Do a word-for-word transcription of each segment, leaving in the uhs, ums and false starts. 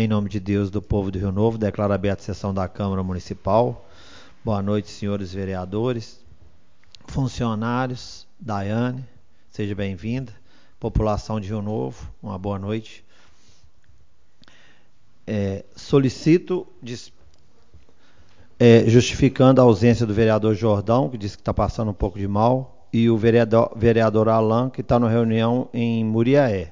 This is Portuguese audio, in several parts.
Em nome de Deus, do povo do Rio Novo, declaro aberta a sessão da Câmara Municipal. Boa noite, senhores vereadores, funcionários, Daiane, seja bem-vinda. População de Rio Novo, uma boa noite. É, solicito, dis, é, justificando a ausência do vereador Jordão, que disse que está passando um pouco de mal, e o vereador, vereador Alain, que está na reunião em Muriaé.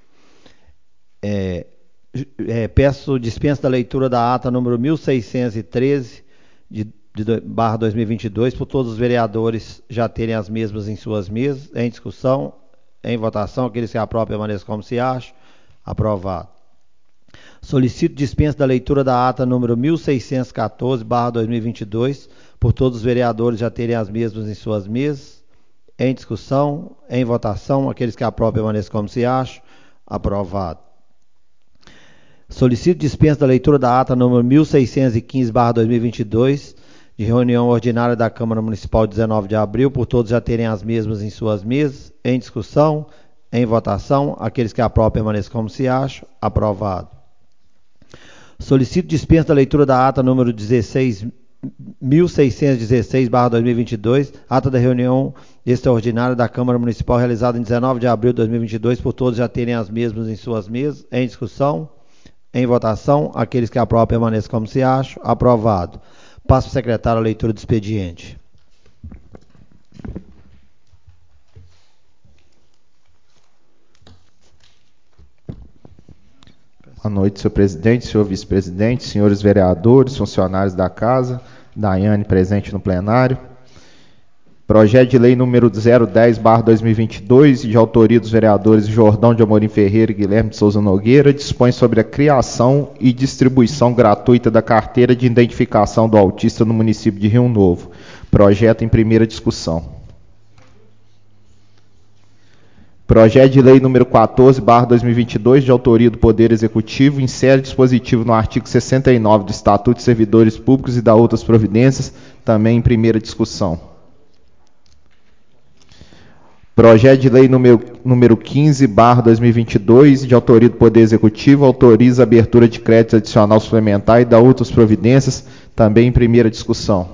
É, é, peço dispensa da leitura da ata número mil seiscentos e treze, de, de barra dois mil e vinte e dois, por todos os vereadores já terem as mesmas em suas mesas, em discussão, em votação. Aqueles que aprovam permaneçam como se acham. Aprovado. Solicito dispensa da leitura da ata número mil seiscentos e quatorze, barra dois mil e vinte e dois, por todos os vereadores já terem as mesmas em suas mesas, em discussão, em votação. Aqueles que aprovam permaneçam como se acham. Aprovado. Solicito dispensa da leitura da ata número mil seiscentos e quinze, barra dois mil e vinte e dois, de reunião ordinária da Câmara Municipal de dezenove de abril, por todos já terem as mesmas em suas mesas, em discussão, em votação. Aqueles que aprovam permaneçam como se acham. Aprovado. Solicito dispensa da leitura da ata número dezesseis, mil seiscentos e dezesseis, barra dois mil e vinte e dois, ata da reunião extraordinária da Câmara Municipal realizada em dezenove de abril de dois mil e vinte e dois, por todos já terem as mesmas em suas mesas, em discussão, em votação. Aqueles que aprovam permaneçam como se acham. Aprovado. Passo ao secretário a leitura do expediente. Boa noite, senhor presidente, senhor vice-presidente, senhores vereadores, funcionários da casa, Daiane presente no plenário. Projeto de lei número zero dez, barra dois mil e vinte e dois, de autoria dos vereadores Jordão de Amorim Ferreira e Guilherme de Souza Nogueira, dispõe sobre a criação e distribuição gratuita da carteira de identificação do autista no município de Rio Novo. Projeto em primeira discussão. Projeto de lei número quatorze, barra dois mil e vinte e dois, de autoria do Poder Executivo, insere dispositivo no artigo sessenta e nove do Estatuto de Servidores Públicos e da outras providências, também em primeira discussão. Projeto de lei número, número quinze, barra dois mil e vinte e dois, de autoria do Poder Executivo, autoriza a abertura de crédito adicional suplementar e da outras providências, também em primeira discussão.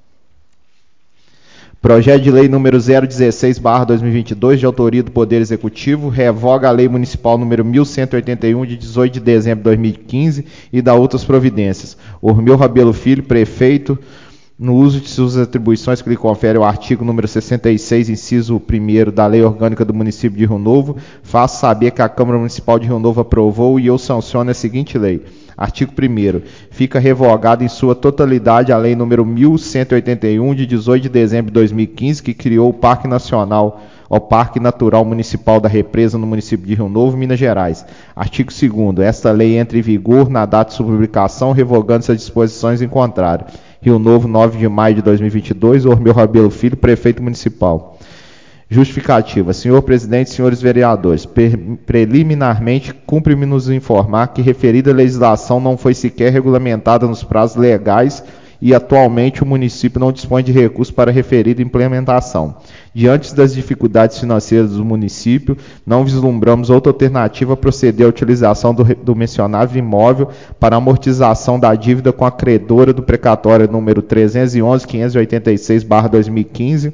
Projeto de lei número zero dezesseis, barra dois mil e vinte e dois, de autoria do Poder Executivo, revoga a lei municipal número mil cento e oitenta e um, de dezoito de dezembro de dois mil e quinze, e da outras providências. Ormeu Rabelo Filho, prefeito, no uso de suas atribuições que lhe confere o artigo número sessenta e seis, inciso primeiro da Lei Orgânica do Município de Rio Novo, faço saber que a Câmara Municipal de Rio Novo aprovou e eu sanciono a seguinte lei. Artigo primeiro. Fica revogada em sua totalidade a Lei número mil cento e oitenta e um, de dezoito de dezembro de dois mil e quinze, que criou o Parque Nacional, o Parque Natural Municipal da Represa no município de Rio Novo, Minas Gerais. Artigo segundo. Esta lei entra em vigor na data de sua publicação, revogando-se as disposições em contrário. Rio Novo, nove de maio de dois mil e vinte e dois, Ormeu Rabelo Filho, prefeito municipal. Justificativa. Senhor presidente, senhores vereadores, preliminarmente, cumpre-me nos informar que referida legislação não foi sequer regulamentada nos prazos legais e atualmente o município não dispõe de recursos para referida implementação. Diante das dificuldades financeiras do município, não vislumbramos outra alternativa a proceder à utilização do, do mencionável imóvel para amortização da dívida com a credora do precatório número trezentos e onze, quinhentos e oitenta e seis, barra dois mil e quinze,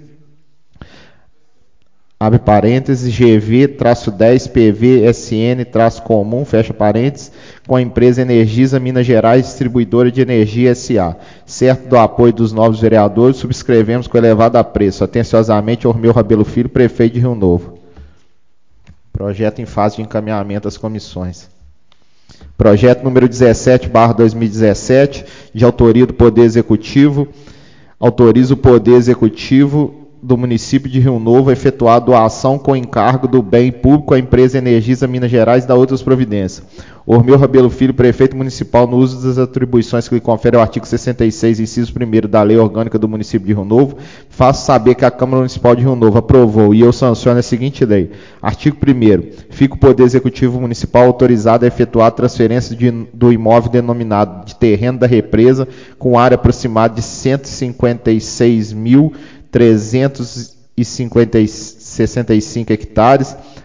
abre parênteses, G V dez P V S N comum, fecha parênteses, com a empresa Energisa Minas Gerais Distribuidora de Energia S A. Certo do apoio dos novos vereadores, subscrevemos com elevado apreço. Atenciosamente, Ormeu Rabelo Filho, prefeito de Rio Novo. Projeto em fase de encaminhamento às comissões. Projeto número dezessete, barra dois mil e dezessete, de autoria do Poder Executivo, autoriza o Poder Executivo do município de Rio Novo a efetuar a doação com encargo do bem público à empresa Energisa Minas Gerais e da outras providências. Ormeu Rabelo Filho, prefeito municipal, no uso das atribuições que lhe confere o artigo sessenta e seis, inciso primeiro da Lei Orgânica do município de Rio Novo, faço saber que a Câmara Municipal de Rio Novo aprovou e eu sanciono a seguinte lei. Artigo primeiro. Fica o Poder Executivo Municipal autorizado a efetuar a transferência de, do imóvel denominado de terreno da represa com área aproximada de cento e cinquenta e seis mil trezentos e sessenta e cinco hectares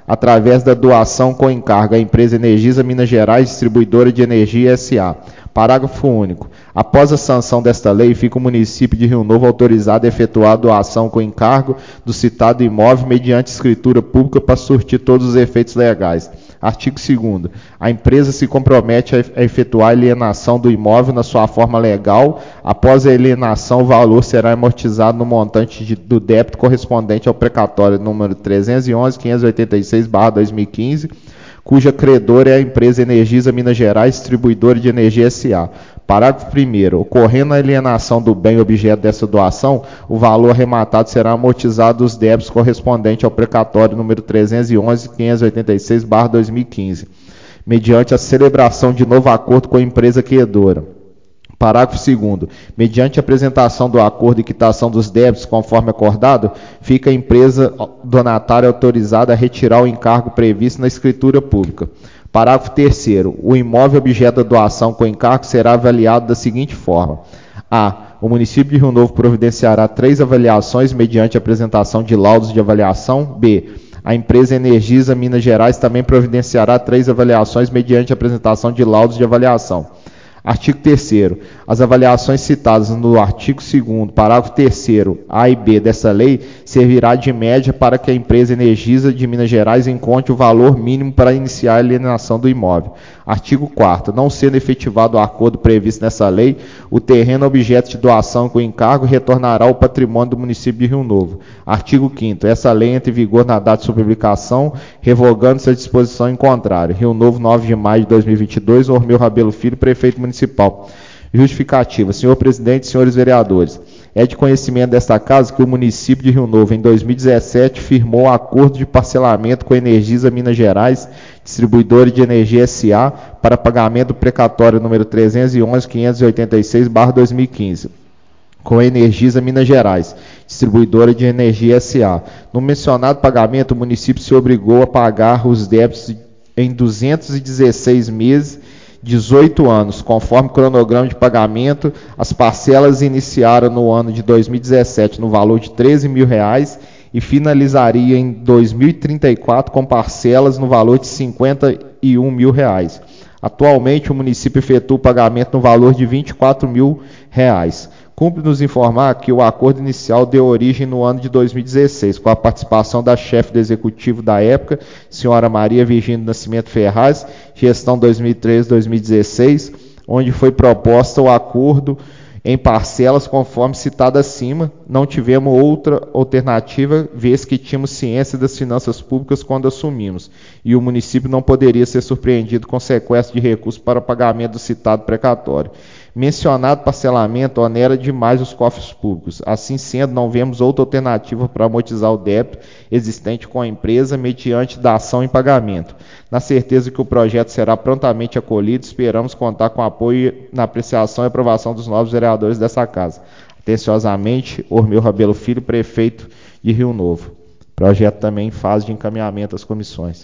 através da doação com encargo à empresa Energisa Minas Gerais Distribuidora de Energia S A. Parágrafo único. Após a sanção desta lei, fica o município de Rio Novo autorizado a efetuar a doação com encargo do citado imóvel mediante escritura pública para surtir todos os efeitos legais. Artigo segundo. A empresa se compromete a efetuar a alienação do imóvel na sua forma legal. Após a alienação, o valor será amortizado no montante de, do débito correspondente ao precatório número trezentos e onze, quinhentos e oitenta e seis barra dois mil e quinze, cuja credora é a empresa Energisa Minas Gerais Distribuidora de Energia S A. Parágrafo primeiro. Ocorrendo a alienação do bem objeto dessa doação, o valor arrematado será amortizado dos débitos correspondente ao precatório número trezentos e onze, quinhentos e oitenta e seis barra dois mil e quinze, mediante a celebração de novo acordo com a empresa credora. Parágrafo segundo. Mediante a apresentação do acordo e quitação dos débitos conforme acordado, fica a empresa donatária autorizada a retirar o encargo previsto na escritura pública. Parágrafo terceiro. O imóvel objeto da doação com encargo será avaliado da seguinte forma. A. O município de Rio Novo providenciará três avaliações mediante apresentação de laudos de avaliação. B. A empresa Energisa Minas Gerais também providenciará três avaliações mediante apresentação de laudos de avaliação. Artigo terceiro. As avaliações citadas no artigo segundo, parágrafo terceiro, A e B dessa lei servirá de média para que a empresa Energisa de Minas Gerais encontre o valor mínimo para iniciar a alienação do imóvel. Artigo quarto. Não sendo efetivado o acordo previsto nessa lei, o terreno objeto de doação com encargo retornará ao patrimônio do município de Rio Novo. Artigo quinto. Essa lei entra em vigor na data de sua publicação, revogando-se a disposição em contrário. Rio Novo, nove de maio de dois mil e vinte e dois, Ormeu Rabelo Filho, prefeito municipal. Justificativa. Senhor presidente, senhores vereadores, é de conhecimento desta casa que o município de Rio Novo, em dois mil e dezessete, firmou um acordo de parcelamento com a Energisa Minas Gerais, Distribuidora de Energia S A, para pagamento do precatório número trezentos e onze, quinhentos e oitenta e seis barra dois mil e quinze. Com a Energisa Minas Gerais, Distribuidora de Energia S A. No mencionado pagamento, o município se obrigou a pagar os débitos em duzentos e dezesseis meses, dezoito anos, conforme o cronograma de pagamento. As parcelas iniciaram no ano de dois mil e dezessete no valor de treze mil reais e finalizaria em dois mil e trinta e quatro com parcelas no valor de cinquenta e um mil reais. Atualmente, o município efetua o pagamento no valor de vinte e quatro mil reais. Cumpre nos informar que o acordo inicial deu origem no ano de dois mil e dezesseis, com a participação da chefe do executivo da época, senhora Maria Virgínia Nascimento Ferraz, gestão dois mil e treze a dois mil e dezesseis, onde foi proposta o acordo em parcelas conforme citado acima. Não tivemos outra alternativa, vez que tínhamos ciência das finanças públicas quando assumimos, e o município não poderia ser surpreendido com sequestro de recursos para pagamento do citado precatório. Mencionado parcelamento onera demais os cofres públicos. Assim sendo, não vemos outra alternativa para amortizar o débito existente com a empresa mediante da ação em pagamento. Na certeza que o projeto será prontamente acolhido, esperamos contar com apoio na apreciação e aprovação dos novos vereadores dessa casa. Atenciosamente, Ormeu Rabelo Filho, prefeito de Rio Novo. Projeto também em fase de encaminhamento às comissões.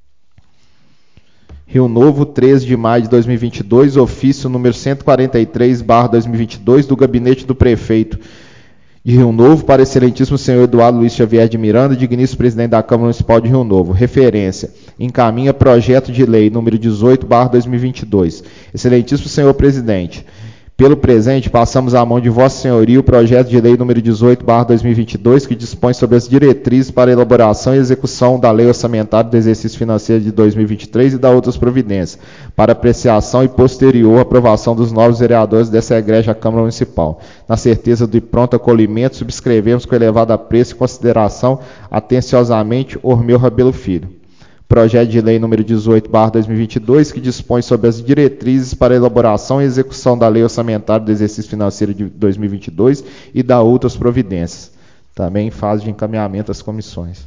Rio Novo, treze de maio de dois mil e vinte e dois, ofício número cento e quarenta e três barra dois mil e vinte e dois, do gabinete do prefeito de Rio Novo, para excelentíssimo senhor Eduardo Luiz Xavier de Miranda, digníssimo presidente da Câmara Municipal de Rio Novo. Referência: encaminha projeto de lei número dezoito barra dois mil e vinte e dois. Excelentíssimo senhor presidente, pelo presente, passamos à mão de Vossa Senhoria o projeto de lei número dezoito barra dois mil e vinte e dois, que dispõe sobre as diretrizes para a elaboração e execução da lei orçamentária do exercício financeiro de dois mil e vinte e três e da outras providências, para apreciação e posterior aprovação dos novos vereadores dessa egrégia Câmara Municipal. Na certeza do pronto acolhimento, subscrevemos com elevado apreço e consideração, atenciosamente, Ormeu Rabelo Filho. Projeto de lei número dezoito barra dois mil e vinte e dois, que dispõe sobre as diretrizes para a elaboração e execução da lei orçamentária do exercício financeiro de dois mil e vinte e dois e da outras providências. Também em fase de encaminhamento às comissões.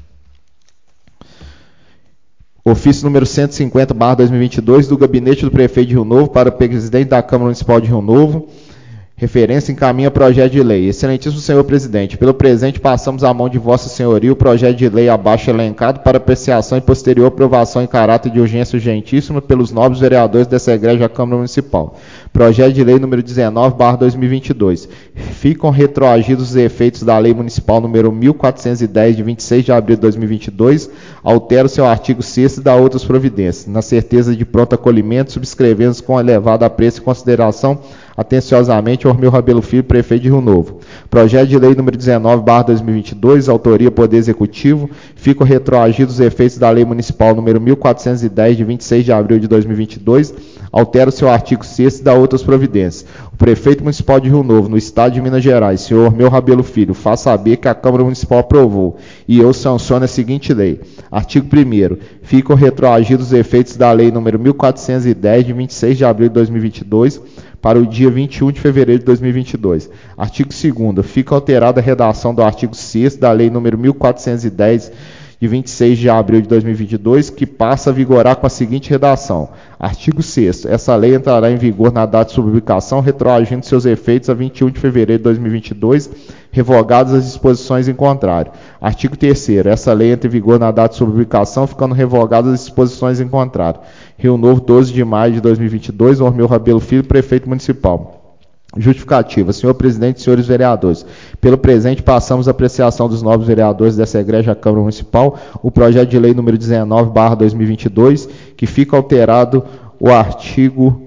Ofício número cento e cinquenta barra dois mil e vinte e dois, do gabinete do prefeito de Rio Novo para o presidente da Câmara Municipal de Rio Novo. Referência: encaminha projeto de lei. Excelentíssimo senhor presidente, pelo presente passamos à mão de Vossa Senhoria o projeto de lei abaixo elencado para apreciação e posterior aprovação em caráter de urgência urgentíssima pelos nobres vereadores dessa egrégia Câmara Municipal. Projeto de Lei número dezenove barra dois mil e vinte e dois. Ficam retroagidos os efeitos da Lei Municipal número mil quatrocentos e dez, de vinte e seis de abril de dois mil e vinte e dois, altera o seu artigo sexto e dá outras providências, na certeza de pronto acolhimento, subscrevendo com elevado apreço e consideração, atenciosamente, Ormeu Rabelo Filho, prefeito de Rio Novo. Projeto de Lei número dezenove barra dois mil e vinte e dois, autoria Poder Executivo, ficam retroagidos os efeitos da Lei Municipal número mil quatrocentos e dez, de vinte e seis de abril de dois mil e vinte e dois, altera o seu artigo sexto e dá outras providências. O prefeito municipal de Rio Novo, no estado de Minas Gerais, senhor Ormeu Rabelo Filho, faz saber que a Câmara Municipal aprovou e eu sanciono a seguinte lei. Artigo primeiro. Ficam retroagidos os efeitos da Lei número mil quatrocentos e dez, de vinte e seis de abril de dois mil e vinte e dois, para o dia vinte e um de fevereiro de dois mil e vinte e dois. Artigo segundo. Fica alterada a redação do artigo sexto da Lei número mil quatrocentos e dez, de vinte e seis de abril de dois mil e vinte e dois, que passa a vigorar com a seguinte redação. Artigo sexto. Essa lei entrará em vigor na data de sua publicação, retroagindo seus efeitos a vinte e um de fevereiro de dois mil e vinte e dois, revogadas as disposições em contrário. Artigo terceiro. Essa lei entra em vigor na data de sua publicação, ficando revogadas as disposições em contrário. Rio Novo, doze de maio de dois mil e vinte e dois, Ormeu Rabelo Filho, prefeito municipal. Justificativa. Senhor presidente e senhores vereadores, pelo presente passamos a apreciação dos novos vereadores dessa egrégia Câmara Municipal o projeto de lei número dezenove barra dois mil e vinte e dois, que fica alterado o artigo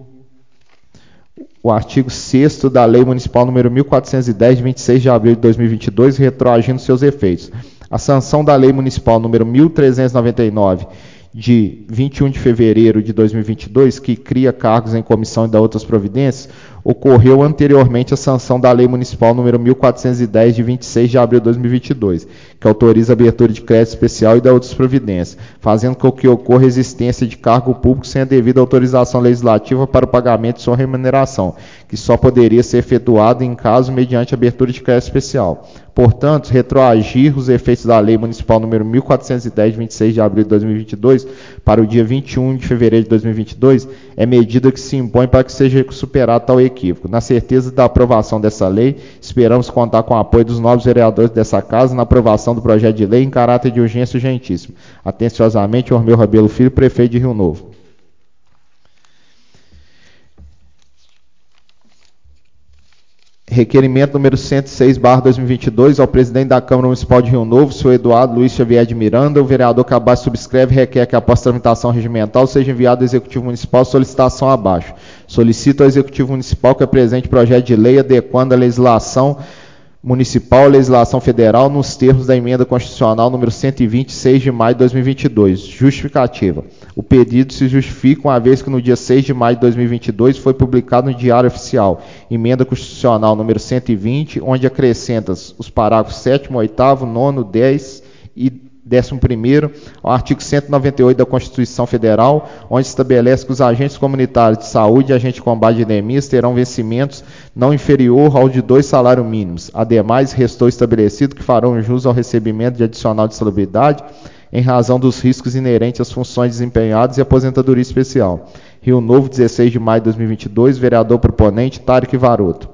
o artigo sexto da Lei Municipal número mil quatrocentos e dez, de vinte e seis de abril de dois mil e vinte e dois, retroagindo seus efeitos. A sanção da Lei Municipal número mil trezentos e noventa e nove, de vinte e um de fevereiro de dois mil e vinte e dois, que cria cargos em comissão e dá outras providências, ocorreu anteriormente à sanção da Lei Municipal número mil quatrocentos e dez, de vinte e seis de abril de dois mil e vinte e dois, que autoriza a abertura de crédito especial e dá outras providências, fazendo com que ocorra existência de cargo público sem a devida autorização legislativa para o pagamento de sua remuneração, que só poderia ser efetuado em caso mediante abertura de crédito especial. Portanto, retroagir os efeitos da Lei Municipal número mil quatrocentos e dez, de vinte e seis de abril de dois mil e vinte e dois, para o dia vinte e um de fevereiro de dois mil e vinte e dois, é medida que se impõe para que seja superado tal equívoco. Na certeza da aprovação dessa lei, esperamos contar com o apoio dos novos vereadores dessa casa na aprovação do projeto de lei em caráter de urgência urgentíssima. Atenciosamente, Ormeu Rabelo Filho, prefeito de Rio Novo. Requerimento número cento e seis barra dois mil e vinte e dois, ao presidente da Câmara Municipal de Rio Novo, senhor Eduardo Luiz Xavier de Miranda, o vereador que abaixo subscreve requer que, após tramitação regimental, seja enviado ao Executivo Municipal solicitação abaixo. Solicito ao Executivo Municipal que apresente projeto de lei adequando a legislação municipal à legislação federal nos termos da emenda constitucional número cento e vinte, seis de maio de dois mil e vinte e dois. Justificativa. O pedido se justifica uma vez que no dia seis de maio de dois mil e vinte e dois foi publicado no Diário Oficial, emenda constitucional número cento e vinte, onde acrescenta os parágrafos sétimo, oitavo, nono, dez e décimo primeiro ao artigo cento e noventa e oito da Constituição Federal, onde estabelece que os agentes comunitários de saúde e agentes de combate de endemias terão vencimentos não inferior ao de dois salários mínimos. Ademais, restou estabelecido que farão jus ao recebimento de adicional de salubridade em razão dos riscos inerentes às funções desempenhadas e aposentadoria especial. Rio Novo, dezesseis de maio de dois mil e vinte e dois, vereador proponente, Tarek Varoto.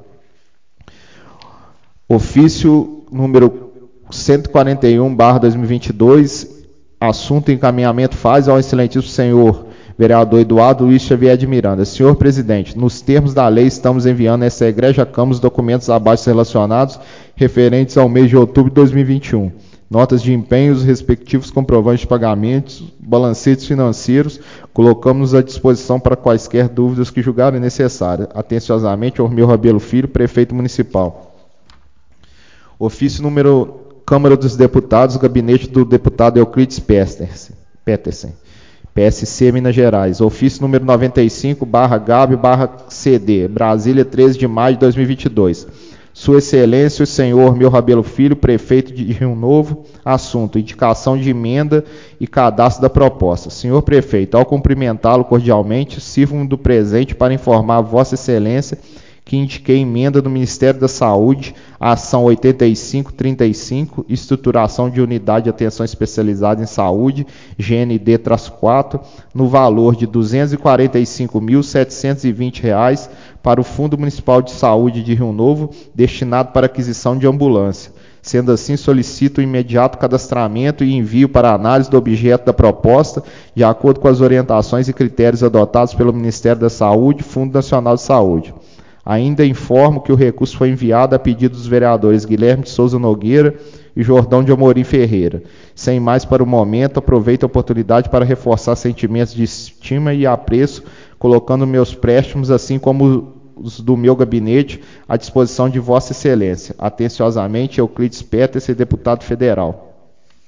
Ofício número cento e quarenta e um barra dois mil e vinte e dois, assunto encaminhamento faz ao excelentíssimo senhor vereador Eduardo Luiz Xavier de Miranda. Senhor presidente, nos termos da lei, estamos enviando a essa egrégia Câmara os documentos abaixo relacionados referentes ao mês de outubro de dois mil e vinte e um. Notas de empenho, os respectivos comprovantes de pagamentos, balancetes financeiros, colocamos à disposição para quaisquer dúvidas que julgarem necessárias. Atenciosamente, Ormeu Rabelo Filho, prefeito municipal. Ofício número Câmara dos Deputados, gabinete do deputado Euclides Petersen, P S C, Minas Gerais. Ofício número noventa e cinco, barra Gabi, barra C D, Brasília, treze de maio de dois mil e vinte e dois. Sua Excelência, o senhor Ormeu Rabelo Filho, prefeito de Rio Novo, assunto, indicação de emenda e cadastro da proposta. Senhor prefeito, ao cumprimentá-lo cordialmente, sirvo-me do presente para informar a Vossa Excelência que indiquei emenda do Ministério da Saúde, a ação oitenta e cinco trinta e cinco, estruturação de unidade de atenção especializada em saúde, G N D quatro, no valor de duzentos e quarenta e cinco mil, setecentos e vinte reais para o Fundo Municipal de Saúde de Rio Novo, destinado para aquisição de ambulância. Sendo assim, solicito o imediato cadastramento e envio para análise do objeto da proposta, de acordo com as orientações e critérios adotados pelo Ministério da Saúde e Fundo Nacional de Saúde. Ainda informo que o recurso foi enviado a pedido dos vereadores Guilherme de Souza Nogueira e Jordão de Amorim Ferreira. Sem mais para o momento, aproveito a oportunidade para reforçar sentimentos de estima e apreço, colocando meus préstimos, assim como os do meu gabinete, à disposição de Vossa Excelência. Atenciosamente, Euclides Peters, deputado federal.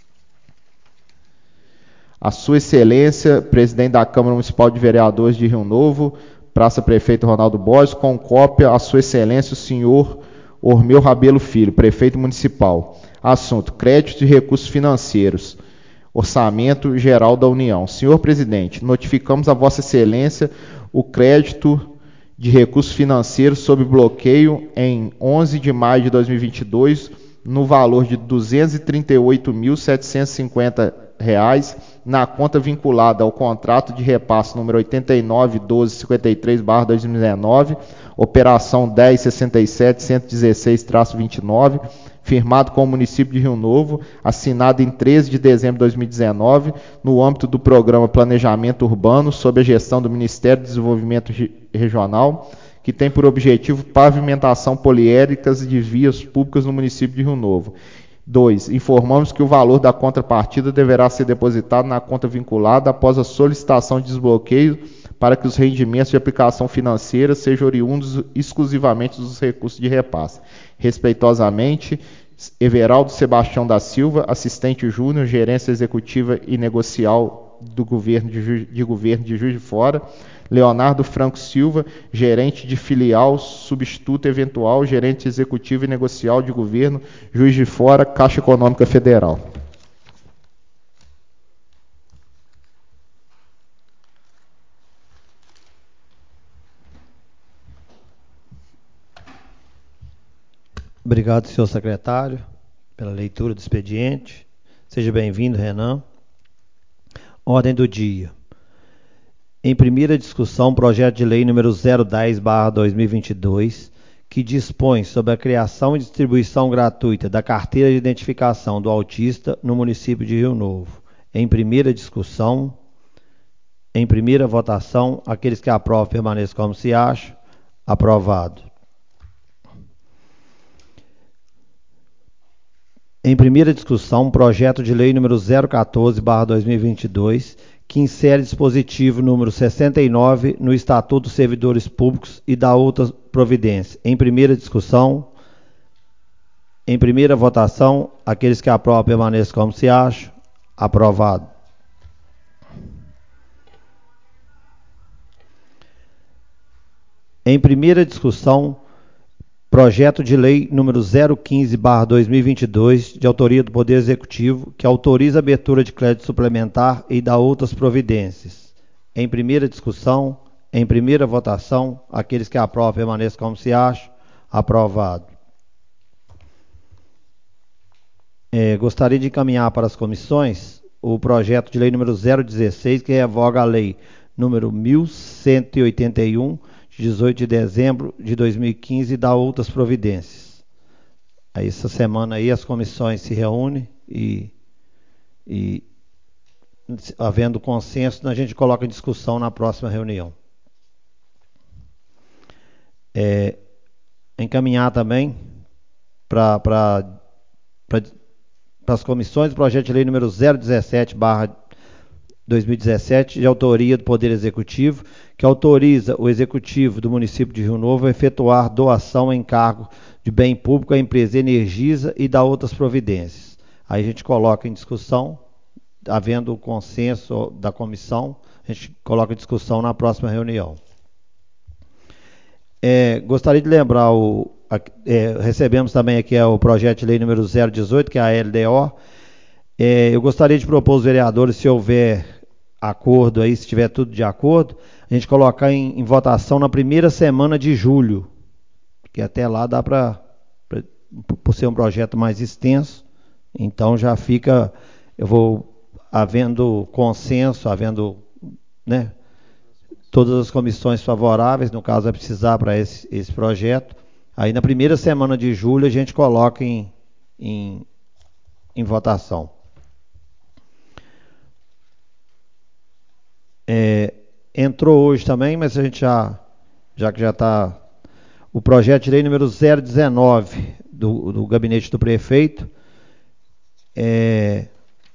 A Sua Excelência, presidente da Câmara Municipal de Vereadores de Rio Novo, Praça Prefeito Ronaldo Borges, com cópia a Sua Excelência, o senhor Ormeu Rabelo Filho, prefeito municipal. Assunto: crédito de recursos financeiros. Orçamento Geral da União. Senhor presidente, notificamos a Vossa Excelência o crédito de recursos financeiros sob bloqueio em onze de maio de dois mil e vinte e dois, no valor de duzentos e trinta e oito mil, setecentos e cinquenta reais, na conta vinculada ao contrato de repasse número oitenta e nove doze cinquenta e três barra dois mil e dezenove, operação dez sessenta e sete cento e dezesseis traço vinte e nove, firmado com o município de Rio Novo, assinado em treze de dezembro de dois mil e dezenove, no âmbito do programa Planejamento Urbano, sob a gestão do Ministério do Desenvolvimento Regional, que tem por objetivo pavimentação poliédricas de vias públicas no município de Rio Novo. dois. Informamos que o valor da contrapartida deverá ser depositado na conta vinculada após a solicitação de desbloqueio, para que os rendimentos de aplicação financeira sejam oriundos exclusivamente dos recursos de repasse. Respeitosamente, Everaldo Sebastião da Silva, assistente júnior, gerência executiva e negocial do governo de, Ju, de governo de Juiz de Fora. Leonardo Franco Silva, gerente de filial, substituto eventual, gerente executivo e negocial de governo, Juiz de Fora, Caixa Econômica Federal. Obrigado, senhor secretário, pela leitura do expediente. Seja bem-vindo, Renan. Ordem do dia. Em primeira discussão, projeto de lei número zero dez barra dois mil e vinte e dois, que dispõe sobre a criação e distribuição gratuita da carteira de identificação do autista no município de Rio Novo. Em primeira discussão, em primeira votação, aqueles que aprovam permaneçam como se acham. Aprovado. Em primeira discussão, projeto de lei número zero quatorze barra dois mil e vinte e dois, que insere dispositivo número sessenta e nove no Estatuto dos Servidores Públicos e dá outras providências. Em primeira discussão, em primeira votação, aqueles que aprovam permaneçam como se acham. Aprovado. Em primeira discussão, projeto de lei número zero quinze barra dois mil e vinte e dois, de autoria do Poder Executivo, que autoriza a abertura de crédito suplementar e dá outras providências. Em primeira discussão, em primeira votação, aqueles que aprovam permaneçam como se acham. Aprovado. É, gostaria de encaminhar para as comissões o projeto de lei número zero dezesseis, que revoga a lei número mil cento e oitenta e um, de dezoito de dezembro de dois mil e quinze, e dá outras providências. Aí, essa semana aí as comissões se reúnem e, e havendo consenso, a gente coloca em discussão na próxima reunião. É, encaminhar também para pra, as comissões o projeto de lei número zero dezessete barra dois mil e dezessete, de autoria do Poder Executivo, que autoriza o Executivo do município de Rio Novo a efetuar doação em cargo de bem público à empresa Energisa e dá outras providências. Aí a gente coloca em discussão, havendo o consenso da comissão, a gente coloca em discussão na próxima reunião. É, gostaria de lembrar, o, a, é, recebemos também aqui é, o projeto de lei número zero dezoito, que é a L D O. É, eu gostaria de propor aos vereadores, se houver acordo aí, se tiver tudo de acordo, a gente colocar em, em votação na primeira semana de julho, que até lá dá para, por ser um projeto mais extenso, então já fica, eu vou, havendo consenso, havendo, né, todas as comissões favoráveis, no caso vai precisar para esse, esse projeto, aí na primeira semana de julho a gente coloca em, em, em votação. É, entrou hoje também, mas a gente já, já que já está, o projeto de lei número zero dezenove do, do gabinete do prefeito, é,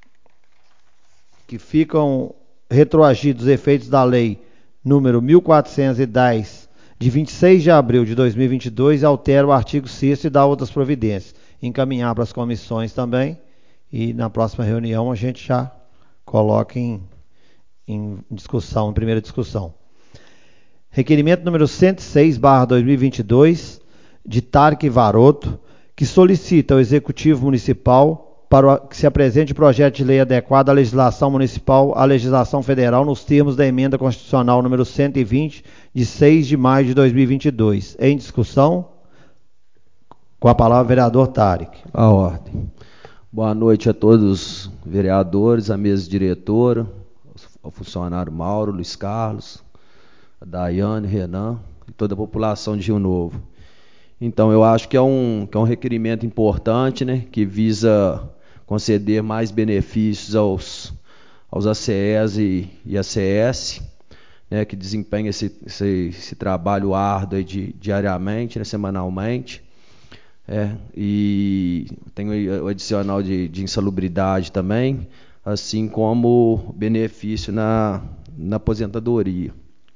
que ficam retroagidos os efeitos da lei número mil quatrocentos e dez, de vinte e seis de abril de dois mil e vinte e dois, altera o artigo sexto e dá outras providências. Encaminhar para as comissões também, e na próxima reunião a gente já coloca em, em discussão, em primeira discussão. Requerimento número cento e seis, barra dois mil e vinte e dois, de Tarque Varoto, que solicita ao Executivo Municipal para que se apresente projeto de lei adequado à legislação municipal, à legislação federal, nos termos da emenda constitucional número cento e vinte, de seis de maio de dois mil e vinte e dois. Em discussão, com a palavra o vereador Tarek. A ordem. Boa noite a todos os vereadores, a mesa diretora, ao funcionário Mauro, Luiz Carlos, a Daiane, Renan e toda a população de Rio Novo. Então, eu acho que é um, que é um requerimento importante, né, que visa conceder mais benefícios aos, aos A C Es e, e A C S, né, que desempenham esse, esse, esse trabalho árduo aí de, diariamente, né, semanalmente. É, e tem o adicional de, de insalubridade também, assim como benefício na, na aposentadoria.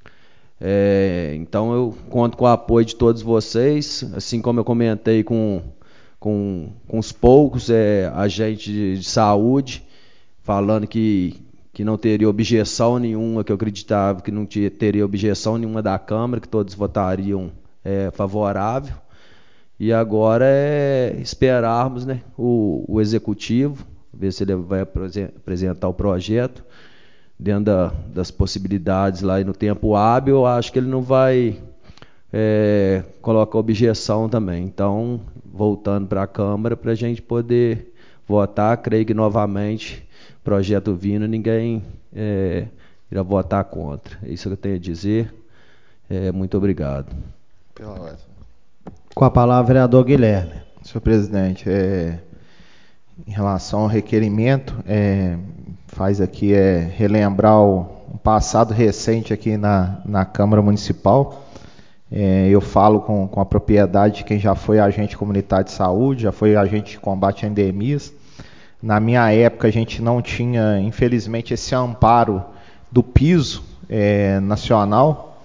É, então eu conto com o apoio de todos vocês, assim como eu comentei com, com, com os poucos é, agentes de, de saúde, falando que, que não teria objeção nenhuma, que eu acreditava que não tinha, teria objeção nenhuma da Câmara, que todos votariam é, favorável. E agora é esperarmos, né, o, o Executivo, ver se ele vai apresentar o projeto dentro da, das possibilidades lá e no tempo hábil. Eu acho que ele não vai é, colocar objeção também. Então, voltando para a Câmara, para a gente poder votar, creio que novamente, projeto vindo, ninguém é, irá votar contra. É isso que eu tenho a dizer. É, muito obrigado. Pela ordem. Com a palavra, vereador Guilherme. Senhor presidente, é, em relação ao requerimento, é, faz aqui é, relembrar o, um passado recente aqui na, na Câmara Municipal. É, eu falo com, com a propriedade de quem já foi agente comunitário de saúde, já foi agente de combate a endemias. Na minha época, a gente não tinha, infelizmente, esse amparo do piso é, nacional,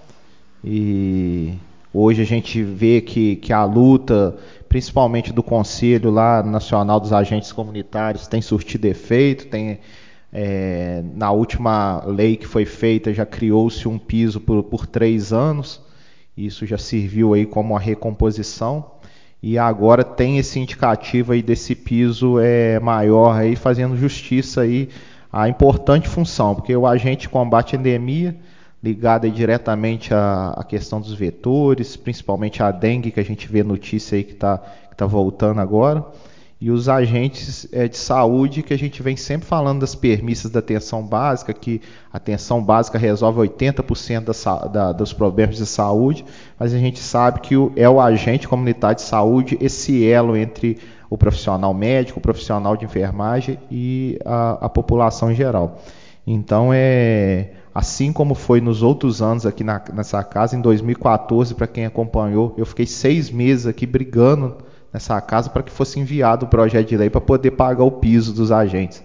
e hoje a gente vê que, que a luta, principalmente do Conselho lá Nacional dos Agentes Comunitários, tem surtido efeito. Tem, é, na última lei que foi feita, já criou-se um piso por, por três anos. Isso já serviu aí como uma recomposição. E agora tem esse indicativo aí desse piso é, maior, aí, fazendo justiça aí à importante função, porque o agente de combate à endemia, ligado aí diretamente à, à questão dos vetores, principalmente a dengue, que a gente vê notícia aí que está que tá voltando agora, e os agentes é, de saúde, que a gente vem sempre falando das permissas da atenção básica, que a atenção básica resolve oitenta por cento da, da, dos problemas de saúde, mas a gente sabe que o, é o agente comunitário de saúde, esse elo entre o profissional médico, o profissional de enfermagem e a, a população em geral. Então, é, assim como foi nos outros anos aqui na, nessa casa, em dois mil e quatorze, para quem acompanhou, eu fiquei seis meses aqui brigando nessa casa para que fosse enviado o projeto de lei para poder pagar o piso dos agentes.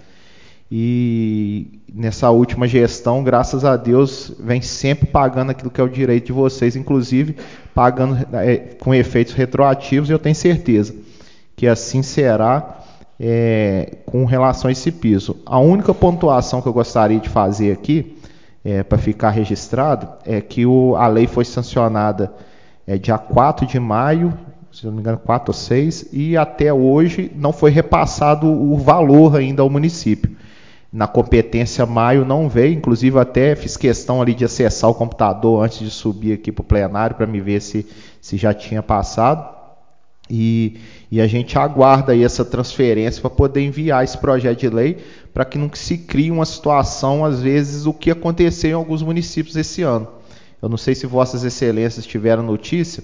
E nessa última gestão, graças a Deus, vem sempre pagando aquilo que é o direito de vocês, inclusive pagando é, com efeitos retroativos, e eu tenho certeza que assim será é, com relação a esse piso. A única pontuação que eu gostaria de fazer aqui, é, para ficar registrado, é que o, a lei foi sancionada é, dia quatro de maio, se não me engano, quatro ou seis, e até hoje não foi repassado o valor ainda ao município. Na competência maio não veio, inclusive até fiz questão ali de acessar o computador antes de subir aqui para o plenário para me ver se, se já tinha passado. E, e a gente aguarda aí essa transferência para poder enviar esse projeto de lei, para que não se crie uma situação, às vezes, o que aconteceu em alguns municípios esse ano. Eu não sei se vossas excelências tiveram notícia,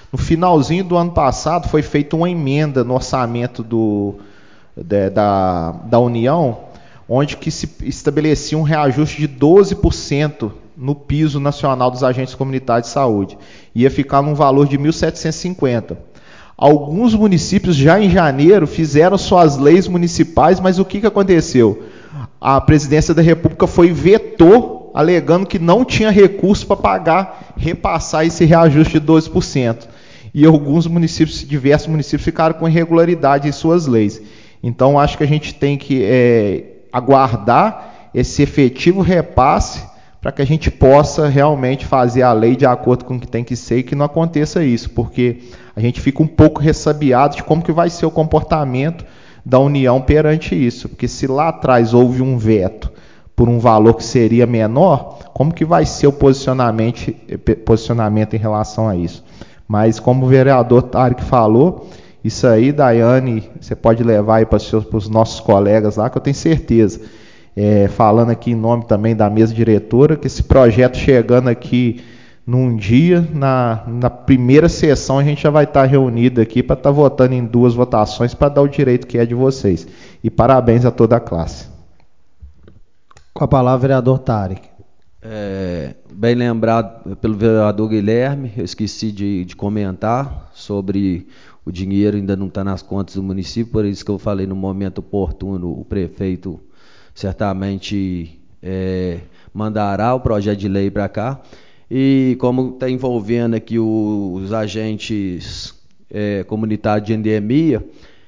No finalzinho do ano passado foi feita uma emenda no orçamento do, de, da, da União, onde que se estabelecia um reajuste de doze por cento no piso nacional dos agentes comunitários de saúde. Ia ficar num valor de mil setecentos e cinquenta. Alguns municípios já em janeiro fizeram suas leis municipais, mas o que, que aconteceu? A Presidência da República foi e vetou, alegando que não tinha recurso para pagar, repassar esse reajuste de doze por cento. E alguns municípios, diversos municípios, ficaram com irregularidade em suas leis. Então, acho que a gente tem que é, aguardar esse efetivo repasse para que a gente possa realmente fazer a lei de acordo com o que tem que ser e que não aconteça isso, porque a gente fica um pouco ressabiado de como que vai ser o comportamento da União perante isso. Porque se lá atrás houve um veto por um valor que seria menor, como que vai ser o posicionamento, posicionamento em relação a isso? Mas, como o vereador Tarek falou, isso aí, Daiane, você pode levar aí para os nossos colegas lá, que eu tenho certeza, é, falando aqui em nome também da mesa diretora, que esse projeto chegando aqui num dia, na, na primeira sessão, a gente já vai estar reunido aqui para estar votando em duas votações para dar o direito que é de vocês. E parabéns a toda a classe. Com a palavra, vereador Tarek. É, bem lembrado pelo vereador Guilherme, eu esqueci de, de comentar sobre o dinheiro, ainda não está nas contas do município, por isso que eu falei no momento oportuno, o prefeito certamente é, mandará o projeto de lei para cá. E como está envolvendo aqui os, os agentes é, comunitários de endemia,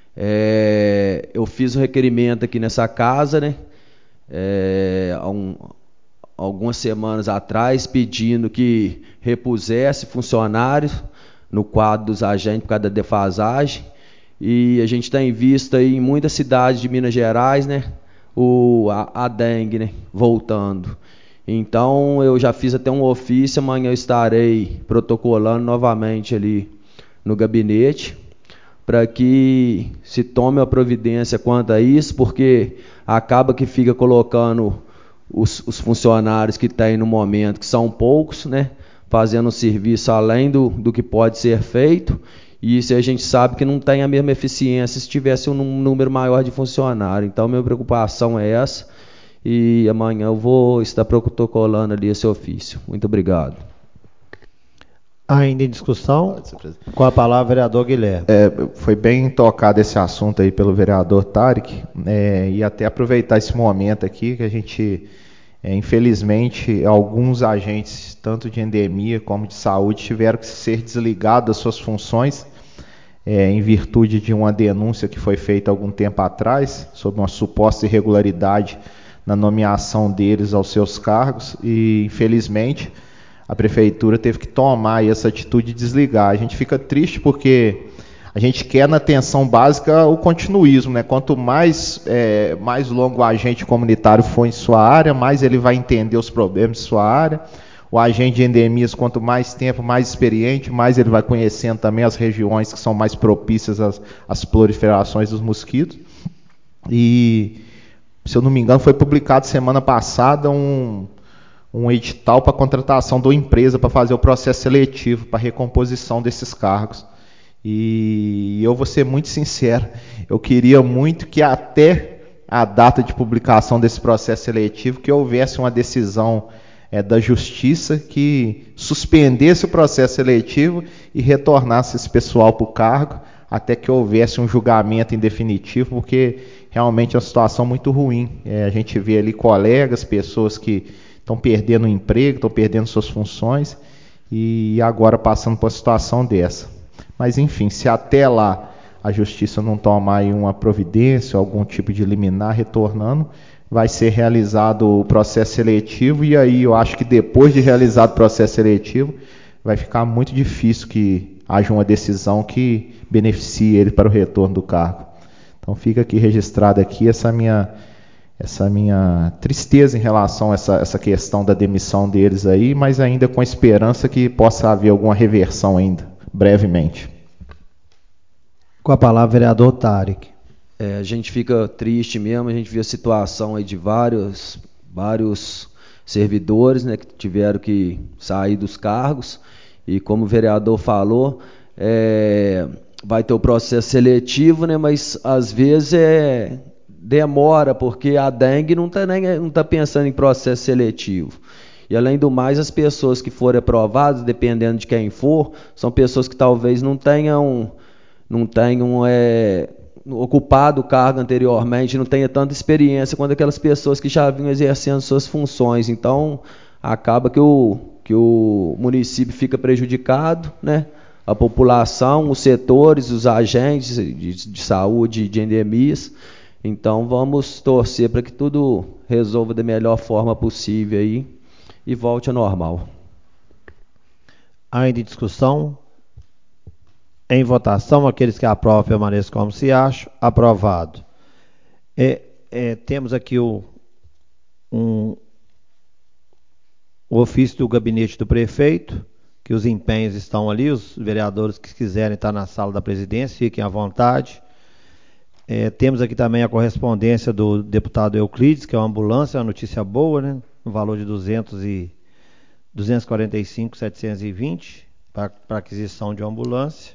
é, eu fiz um requerimento aqui nessa casa, né, é, há um, algumas semanas atrás, pedindo que repusesse funcionários no quadro dos agentes por causa da defasagem. E a gente tem visto aí em muitas cidades de Minas Gerais, né, o, a, a dengue, né, voltando. Então, eu já fiz até um ofício, amanhã eu estarei protocolando novamente ali no gabinete, para que se tome a providência quanto a isso, porque acaba que fica colocando os, os funcionários que tem no momento, que são poucos, né, fazendo um serviço além do, do que pode ser feito, e isso a gente sabe que não tem a mesma eficiência se tivesse um número maior de funcionários. Então, minha preocupação é essa, e amanhã eu vou estar protocolando ali esse ofício. Muito obrigado. Ainda em discussão? Com a palavra, vereador Guilherme. É, foi bem tocado esse assunto aí pelo vereador Tarek, é, e até aproveitar esse momento aqui que a gente, é, infelizmente, alguns agentes, tanto de endemia como de saúde, tiveram que ser desligados das suas funções, é, em virtude de uma denúncia que foi feita algum tempo atrás, sobre uma suposta irregularidade na nomeação deles aos seus cargos, e infelizmente a prefeitura teve que tomar essa atitude de desligar. A gente fica triste porque a gente quer na atenção básica o continuismo, né? Quanto mais, é, mais longo o agente comunitário for em sua área, mais ele vai entender os problemas de sua área. O agente de endemias, quanto mais tempo, mais experiente, mais ele vai conhecendo também as regiões que são mais propícias às, às proliferações dos mosquitos. E, se eu não me engano, foi publicado semana passada um, um edital para contratação de uma empresa para fazer o processo seletivo, para recomposição desses cargos. E eu vou ser muito sincero, eu queria muito que até a data de publicação desse processo seletivo, que houvesse uma decisão é, da Justiça que suspendesse o processo seletivo e retornasse esse pessoal para o cargo, até que houvesse um julgamento em definitivo, porque realmente é uma situação muito ruim. É, a gente vê ali colegas, pessoas que estão perdendo o emprego, estão perdendo suas funções, e agora passando por uma situação dessa. Mas, enfim, se até lá a Justiça não tomar aí uma providência, algum tipo de liminar retornando, vai ser realizado o processo seletivo, e aí eu acho que depois de realizado o processo seletivo, vai ficar muito difícil que haja uma decisão que beneficie ele para o retorno do cargo. Então fica aqui registrada aqui essa minha, essa minha tristeza em relação a essa, essa questão da demissão deles aí, mas ainda com a esperança que possa haver alguma reversão ainda, brevemente. Com a palavra, vereador Tarek. É, a gente fica triste mesmo, a gente viu a situação aí de vários, vários servidores, né, que tiveram que sair dos cargos, e como o vereador falou, é, vai ter o processo seletivo, né, mas às vezes é, demora, porque a dengue não está não tá pensando em processo seletivo. E além do mais, as pessoas que forem aprovadas, dependendo de quem for, são pessoas que talvez não tenham, não tenham é, ocupado o cargo anteriormente, não tenham tanta experiência quanto aquelas pessoas que já vinham exercendo suas funções. Então, acaba que o, que o município fica prejudicado, né? A população, os setores, os agentes de, de saúde, de endemias. Então, vamos torcer para que tudo resolva da melhor forma possível aí e volte ao normal. Ainda em discussão? Em votação, aqueles que aprovam permaneçam como se acham. Aprovado. É, é, temos aqui o, um, o ofício do gabinete do prefeito, que os empenhos estão ali, os vereadores que quiserem estar na sala da presidência, fiquem à vontade. É, temos aqui também a correspondência do deputado Euclides, que é uma ambulância, uma notícia boa, né? No valor de duzentos e quarenta e cinco mil setecentos e vinte para aquisição de uma ambulância.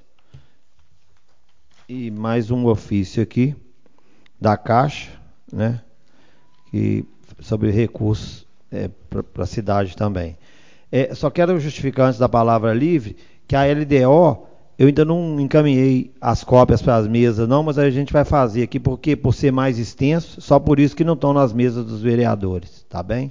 E mais um ofício aqui da Caixa, né? Que, sobre recursos é, para a cidade também. É, só quero justificar antes da palavra livre que a L D O, eu ainda não encaminhei as cópias para as mesas não, mas a gente vai fazer aqui porque por ser mais extenso, só por isso que não estão nas mesas dos vereadores, tá bem?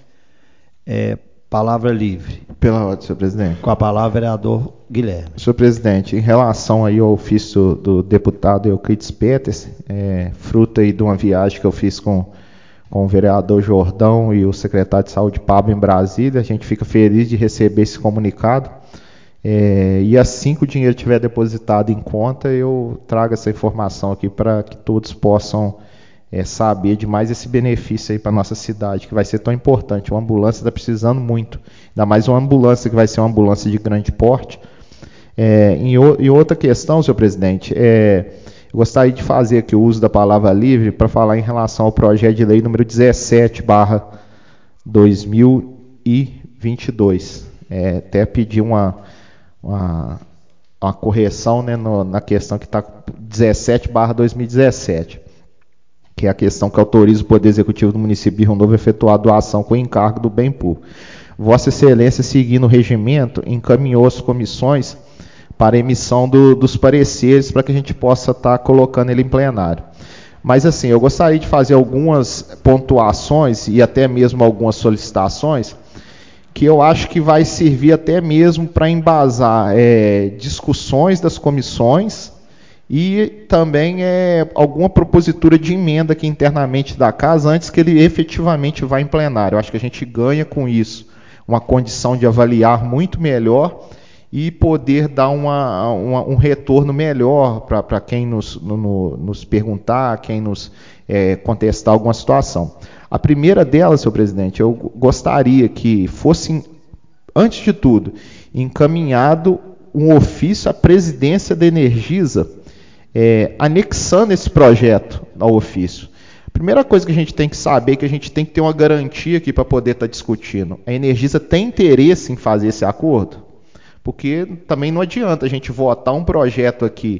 É, palavra livre. Pela ordem, senhor presidente. Com a palavra, vereador Guilherme. Senhor presidente, em relação aí ao ofício do deputado Euclides Peters, é, fruto aí de uma viagem que eu fiz com, com o vereador Jordão e o secretário de saúde Pablo em Brasília, a gente fica feliz de receber esse comunicado. É, e assim que o dinheiro estiver depositado em conta, eu trago essa informação aqui para que todos possam É, saber de mais esse benefício aí para nossa cidade, que vai ser tão importante. Uma ambulância está precisando muito, ainda mais uma ambulância que vai ser uma ambulância de grande porte. É, em, o, em outra questão, senhor presidente, é, eu gostaria de fazer aqui o uso da palavra livre para falar em relação ao projeto de lei número dezessete barra dois mil e vinte e dois. É, até pedir uma, uma, uma correção, né, no, na questão que está dezessete barra dois mil e dezessete. Que é a questão que autoriza o Poder Executivo do município de Rio Novo a efetuar a doação com encargo do bem público. Vossa Excelência, seguindo o regimento, encaminhou as comissões para a emissão do, dos pareceres para que a gente possa estar colocando ele em plenário. Mas assim, eu gostaria de fazer algumas pontuações e até mesmo algumas solicitações que eu acho que vai servir até mesmo para embasar é, discussões das comissões e também é, alguma propositura de emenda aqui internamente da casa antes que ele efetivamente vá em plenário. Eu acho que a gente ganha com isso uma condição de avaliar muito melhor e poder dar uma, uma, um retorno melhor para quem nos, no, nos perguntar, quem nos é, contestar alguma situação. A primeira delas, senhor presidente, eu gostaria que fosse, antes de tudo, encaminhado um ofício à presidência da Energisa, É, anexando esse projeto ao ofício. A primeira coisa que a gente tem que saber é que a gente tem que ter uma garantia aqui para poder estar discutindo. A Energisa tem interesse em fazer esse acordo? Porque também não adianta a gente votar um projeto aqui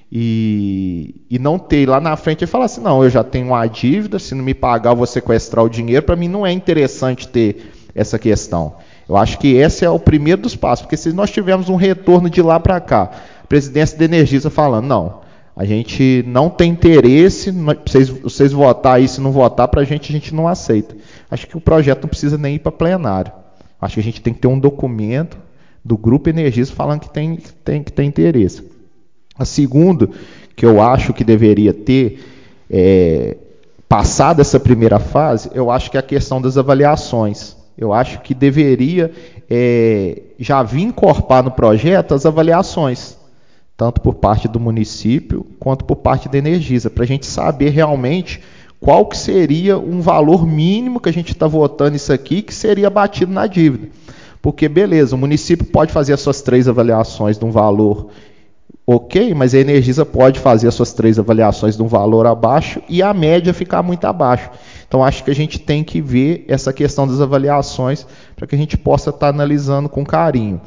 e, e não ter lá na frente e falar assim, não, eu já tenho uma dívida, se não me pagar eu vou sequestrar o dinheiro. Para mim não é interessante ter essa questão. Eu acho que esse é o primeiro dos passos, porque se nós tivermos um retorno de lá para cá, a presidência da Energisa falando, não, a gente não tem interesse, vocês, vocês votar aí, se não votar, para a gente, a gente não aceita. Acho que o projeto não precisa nem ir para plenário. Acho que a gente tem que ter um documento do Grupo Energisa falando que tem, tem, que tem interesse. A segunda, que eu acho que deveria ter, é, passado essa primeira fase, eu acho que é a questão das avaliações. Eu acho que deveria é, já vir encorpar no projeto as avaliações, tanto por parte do município, quanto por parte da Energisa, para a gente saber realmente qual que seria um valor mínimo que a gente está votando isso aqui, que seria batido na dívida. Porque, beleza, o município pode fazer as suas três avaliações de um valor ok, mas a Energisa pode fazer as suas três avaliações de um valor abaixo e a média ficar muito abaixo. Então, acho que a gente tem que ver essa questão das avaliações para que a gente possa estar analisando com carinho.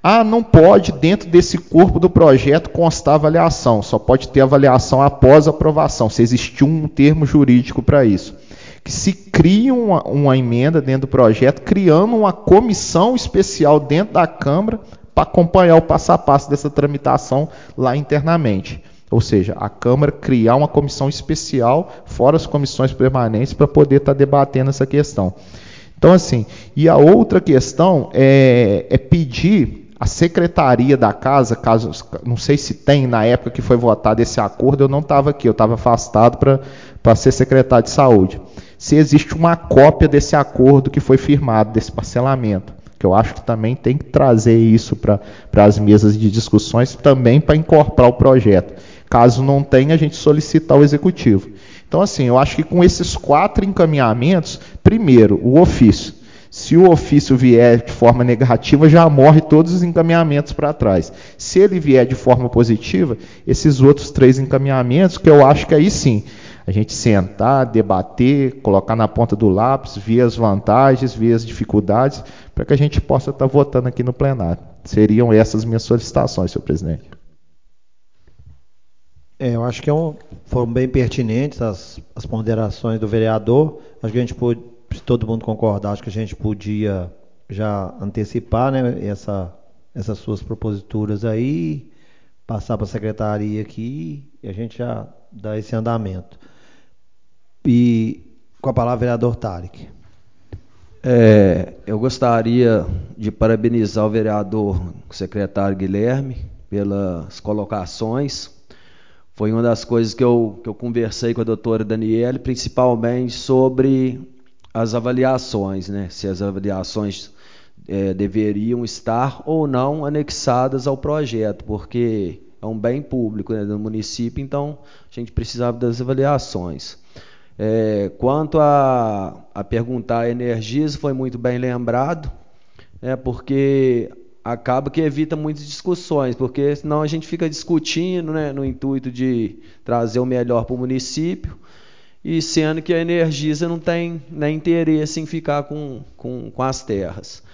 Ah, não pode, dentro desse corpo do projeto, constar avaliação. Só pode ter avaliação após aprovação, se existir um termo jurídico para isso. Que se cria uma, uma emenda dentro do projeto, criando uma comissão especial dentro da Câmara para acompanhar o passo a passo dessa tramitação lá internamente. Ou seja, a Câmara criar uma comissão especial, fora as comissões permanentes, para poder estar debatendo essa questão. Então, assim, e a outra questão é, é pedir a secretaria da casa, caso, não sei se tem, na época que foi votado esse acordo, eu não estava aqui, eu estava afastado para ser secretário de saúde. Se existe uma cópia desse acordo que foi firmado, desse parcelamento, que eu acho que também tem que trazer isso para as mesas de discussões, também para incorporar o projeto. Caso não tenha, a gente solicitar ao executivo. Então, assim, eu acho que com esses quatro encaminhamentos, primeiro, o ofício. Se o ofício vier de forma negativa, já morre todos os encaminhamentos para trás. Se ele vier de forma positiva, esses outros três encaminhamentos, que eu acho que aí sim, a gente sentar, debater, colocar na ponta do lápis, ver as vantagens, ver as dificuldades, para que a gente possa estar votando aqui no plenário. Seriam essas minhas solicitações, senhor presidente. É, eu acho que é um, foram bem pertinentes as, as ponderações do vereador. Acho que a gente pôde, se todo mundo concordar, acho que a gente podia já antecipar, né, essa, essas suas proposituras aí, passar para a secretaria aqui e a gente já dá esse andamento. E com a palavra, vereador Tarek. É, eu gostaria de parabenizar o vereador o secretário Guilherme pelas colocações. Foi uma das coisas que eu, que eu conversei com a doutora Daniele, principalmente sobre as avaliações, né? Se as avaliações é, deveriam estar ou não anexadas ao projeto, porque é um bem público, né, do município, então a gente precisava das avaliações. É, quanto a, a perguntar a Energisa, foi muito bem lembrado, né, porque acaba que evita muitas discussões, porque senão a gente fica discutindo, né, no intuito de trazer o melhor para o município, e sendo que a Energisa não tem nem interesse em ficar com, com, com as terras.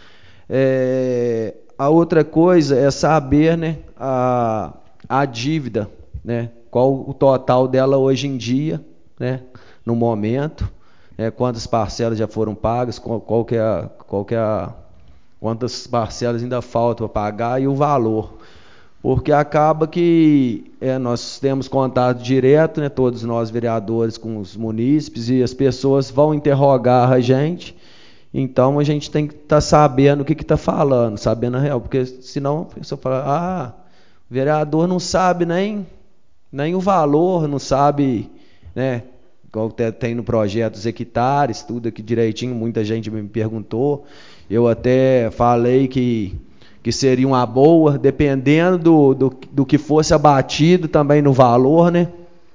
É, a outra coisa é saber, né, a, a dívida, né, qual o total dela hoje em dia, né, no momento, né, quantas parcelas já foram pagas, qual, qual que é a, qual que é a, quantas parcelas ainda faltam para pagar e o valor. Porque acaba que é, nós temos contato direto, né, todos nós vereadores, com os munícipes, e as pessoas vão interrogar a gente, então a gente tem que estar tá sabendo o que está falando, sabendo a real, porque senão a pessoa fala, ah, o vereador não sabe nem, nem o valor, não sabe, né, igual tem no projeto os hectares, tudo aqui direitinho, muita gente me perguntou, eu até falei que que seria uma boa, dependendo do, do, do que fosse abatido também no valor, né?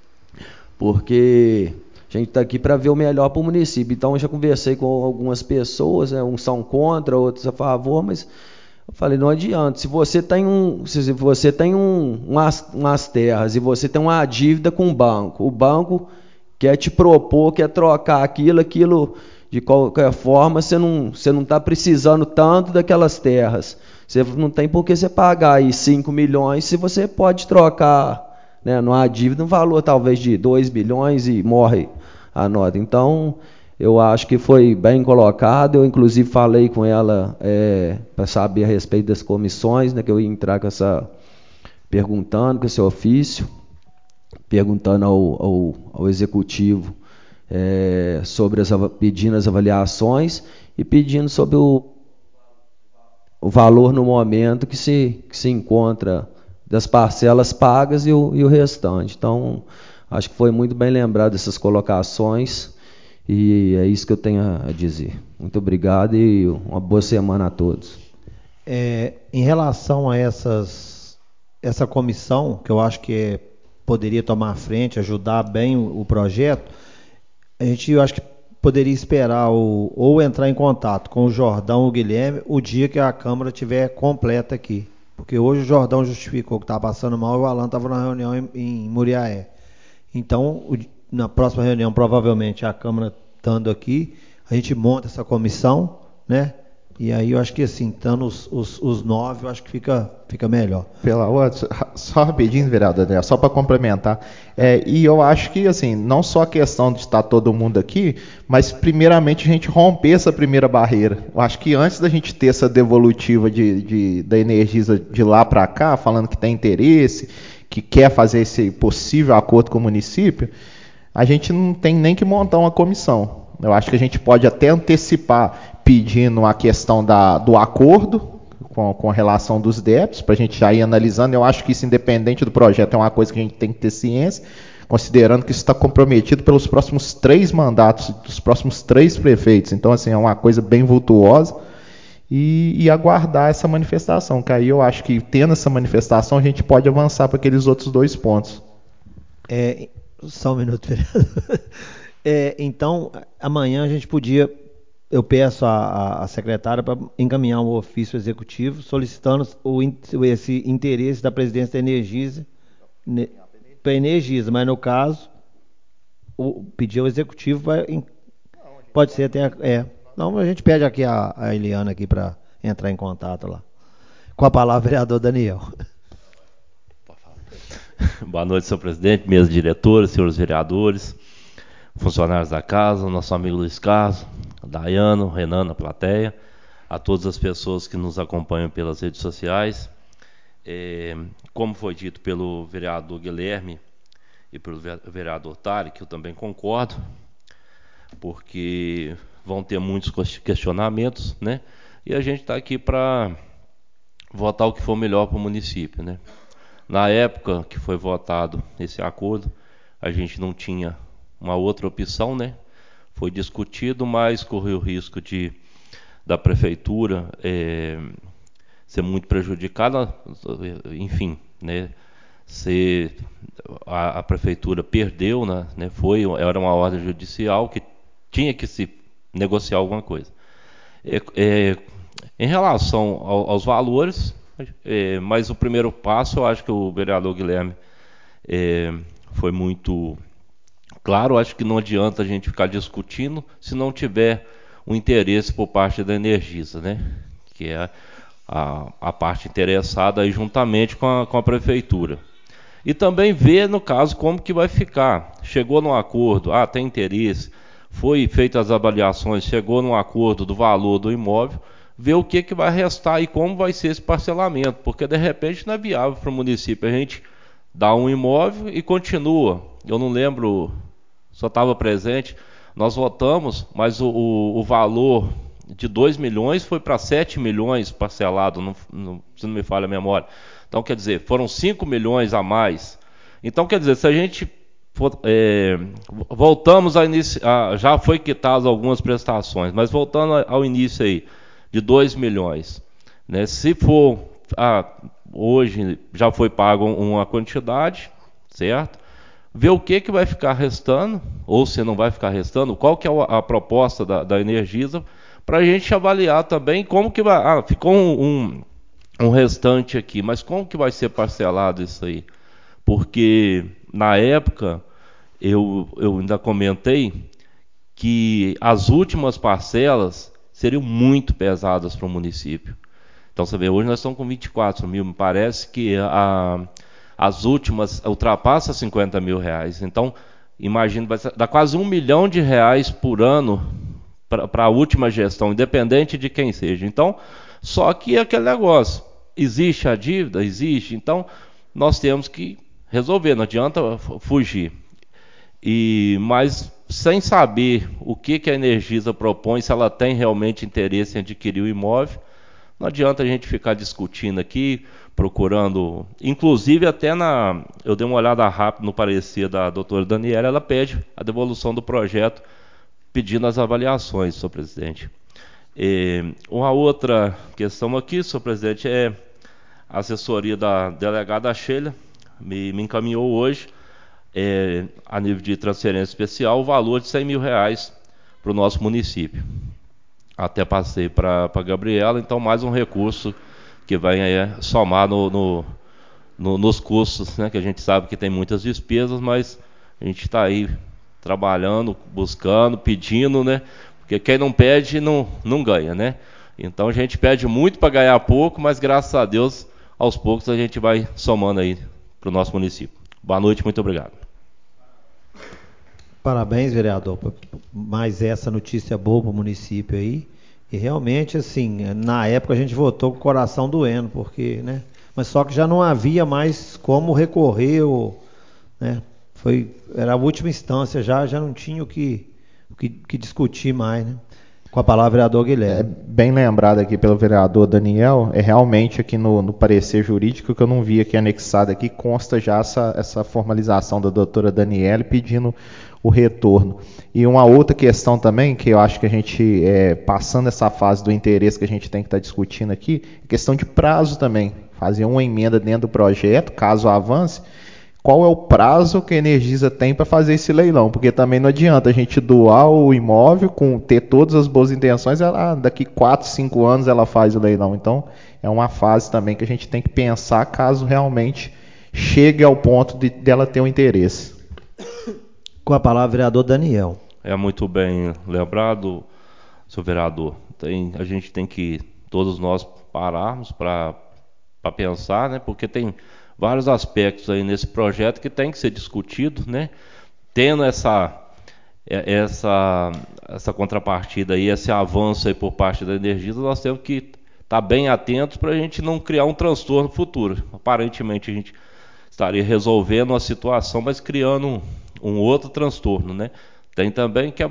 Porque a gente está aqui para ver o melhor para o município. Então, eu já conversei com algumas pessoas, né? Uns são contra, outros a favor, mas eu falei, não adianta. Se você tem, um, se você tem um, umas, umas terras e você tem uma dívida com o banco, o banco quer te propor, quer trocar aquilo, aquilo, de qualquer forma, você não você não está precisando tanto daquelas terras. Você não tem por que você pagar aí cinco milhões se você pode trocar, né, numa dívida um valor talvez de dois milhões e morre a nota. Então, eu acho que foi bem colocado. Eu, inclusive, falei com ela é, para saber a respeito das comissões, né, que eu ia entrar com essa, perguntando com esse ofício, perguntando ao, ao, ao executivo é, sobre as, pedindo as avaliações e pedindo sobre o o valor no momento que se, que se encontra das parcelas pagas e o, e o restante. Então, acho que foi muito bem lembrado essas colocações e é isso que eu tenho a dizer. Muito obrigado e uma boa semana a todos. É, em relação a essas, essa comissão, que eu acho que é, poderia tomar a frente, ajudar bem o, o projeto, a gente, eu acho que poderia esperar o, ou entrar em contato com o Jordão ou o Guilherme o dia que a Câmara estiver completa aqui. Porque hoje o Jordão justificou que estava passando mal e o Alan estava na reunião em, em Muriaé. Então, o, na próxima reunião, provavelmente, a Câmara estando aqui, a gente monta essa comissão, né? E aí eu acho que assim, estando os, os, os nove, eu acho que fica, fica melhor. Pela outra, só rapidinho, vereador Daniel, só para complementar. É, e eu acho que, assim, não só a questão de estar todo mundo aqui, mas primeiramente a gente romper essa primeira barreira. Eu acho que antes da gente ter essa devolutiva de, de, da Energisa de lá para cá, falando que tem interesse, que quer fazer esse possível acordo com o município, a gente não tem nem que montar uma comissão. Eu acho que a gente pode até antecipar pedindo a questão da, do acordo com, com relação dos débitos, para a gente já ir analisando. Eu acho que isso, independente do projeto, é uma coisa que a gente tem que ter ciência, considerando que isso está comprometido pelos próximos três mandatos, dos próximos três prefeitos. Então, assim, é uma coisa bem vultuosa. E, e aguardar essa manifestação, que aí eu acho que, tendo essa manifestação, a gente pode avançar para aqueles outros dois pontos. É, só um minuto, vereador. É, então, amanhã a gente podia, eu peço à, à secretária para encaminhar um ofício executivo solicitando o, esse interesse da presidência da Energisa, ne, para a Energisa, mas no caso, o, pedir ao executivo vai, pode ser até, é, não, a gente pede aqui a, a Eliana aqui para entrar em contato lá. Com a palavra, vereador Daniel. Boa noite, senhor presidente, mesa diretora, senhores vereadores, funcionários da casa, nosso amigo Luiz Carlos, Daiano, Renan na plateia, a todas as pessoas que nos acompanham pelas redes sociais. É, como foi dito pelo vereador Guilherme e pelo vereador Tari, que eu também concordo, porque vão ter muitos questionamentos, né? E a gente está aqui para votar o que for melhor para o município, né? Na época que foi votado esse acordo, a gente não tinha uma outra opção, né? Foi discutido, mas correu o risco de da prefeitura é, ser muito prejudicada, enfim, né? Se a, a prefeitura perdeu, né? Foi, era uma ordem judicial que tinha que se negociar alguma coisa. É, é, em relação ao, aos valores, é, mas o primeiro passo, eu acho que o vereador Guilherme é, foi muito claro. Acho que não adianta a gente ficar discutindo se não tiver um interesse por parte da Energisa, né? Que é a, a parte interessada aí juntamente com a, com a prefeitura. E também ver, no caso, como que vai ficar. Chegou num acordo, ah, tem interesse, foi feitas as avaliações, chegou num acordo do valor do imóvel, ver o que, que vai restar e como vai ser esse parcelamento, porque de repente não é viável para o município a gente dar um imóvel e continua. Eu não lembro, só estava presente, nós votamos, mas o, o, o valor de dois milhões foi para sete milhões parcelado, não, não, se não me falha a memória. Então, quer dizer, foram cinco milhões a mais. Então, quer dizer, se a gente for, é, voltamos a início, a, já foi quitado algumas prestações, mas voltando ao início aí, de dois milhões, né? Se for, ah, hoje já foi pago uma quantidade, certo? Ver o que, que vai ficar restando, ou se não vai ficar restando, qual que é a, a proposta da, da Energisa, para a gente avaliar também como que vai. Ah, ficou um, um, um restante aqui, mas como que vai ser parcelado isso aí? Porque na época eu, eu ainda comentei que as últimas parcelas seriam muito pesadas para o município. Então, você vê, hoje nós estamos com vinte e quatro mil, me parece que a, as últimas ultrapassam cinquenta mil reais. Então, imagino, vai dar quase um milhão de reais por ano para a última gestão, independente de quem seja. Então, só que é aquele negócio, existe a dívida? Existe. Então, nós temos que resolver, não adianta fugir. E, mas, sem saber o que, que a Energisa propõe, se ela tem realmente interesse em adquirir o imóvel, não adianta a gente ficar discutindo aqui, procurando, inclusive até na, eu dei uma olhada rápida no parecer da doutora Daniela, ela pede a devolução do projeto, pedindo as avaliações, senhor presidente. E uma outra questão aqui, senhor presidente, é a assessoria da delegada Sheila, me, me encaminhou hoje, é, a nível de transferência especial, o valor de cem mil reais para o nosso município. Até passei para a Gabriela, então mais um recurso que vai é, somar no, no, no, nos custos, né, que a gente sabe que tem muitas despesas, mas a gente está aí trabalhando, buscando, pedindo, né, porque quem não pede não, não ganha, né. Então a gente pede muito para ganhar pouco, mas graças a Deus, aos poucos a gente vai somando aí para o nosso município. Boa noite, muito obrigado. Parabéns, vereador, por mais essa notícia boa para o município aí. E realmente, assim, na época a gente votou com o coração doendo, porque, né? Mas só que já não havia mais como recorrer, ou, né? Foi, era a última instância, já, já não tinha o que, o que, que discutir mais, né? Com a palavra, vereador Guilherme. É, bem lembrado aqui pelo vereador Daniel, é realmente aqui no, no parecer jurídico que eu não vi aqui anexado aqui, consta já essa, essa formalização da doutora Daniele pedindo o retorno. E uma outra questão também, que eu acho que a gente, é, passando essa fase do interesse que a gente tem que estar discutindo aqui, é questão de prazo também. Fazer uma emenda dentro do projeto, caso avance, qual é o prazo que a Energisa tem para fazer esse leilão? Porque também não adianta a gente doar o imóvel, com ter todas as boas intenções, ela, daqui quatro, cinco anos ela faz o leilão. Então, é uma fase também que a gente tem que pensar caso realmente chegue ao ponto de dela ter um interesse. Com a palavra, vereador Daniel. É muito bem lembrado, senhor vereador. Tem, a gente tem que, todos nós, pararmos para pensar, né? Porque tem vários aspectos aí nesse projeto que tem que ser discutido, né? Tendo essa, essa, essa contrapartida aí, esse avanço aí por parte da Energisa, nós temos que estar bem atentos para a gente não criar um transtorno futuro. Aparentemente a gente estaria resolvendo uma situação, mas criando um, um outro transtorno, né? Tem também que